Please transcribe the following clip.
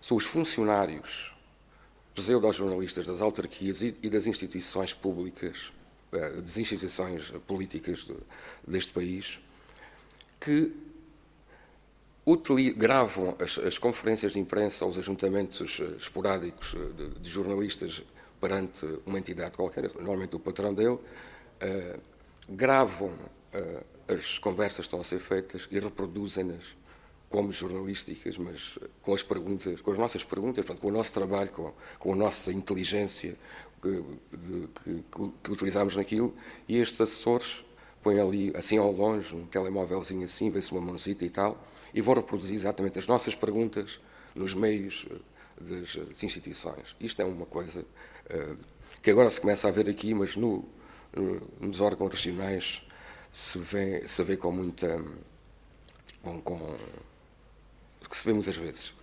são os funcionários pseudo-jornalistas das autarquias e das instituições públicas, das instituições políticas deste país, que gravam as conferências de imprensa ou os ajuntamentos esporádicos de jornalistas perante uma entidade qualquer, normalmente o patrão dele, gravam as conversas que estão a ser feitas e reproduzem-nas como jornalísticas, mas com as perguntas, com as nossas perguntas, portanto, com o nosso trabalho, com a nossa inteligência que utilizamos naquilo, e estes assessores põem ali, assim ao longe, um telemóvelzinho assim, vê-se uma mãozita e tal, e vão reproduzir exatamente as nossas perguntas nos meios das instituições. Isto é uma coisa que agora se começa a ver aqui, mas nos órgãos regionais se vê com muita... que se vê muitas vezes.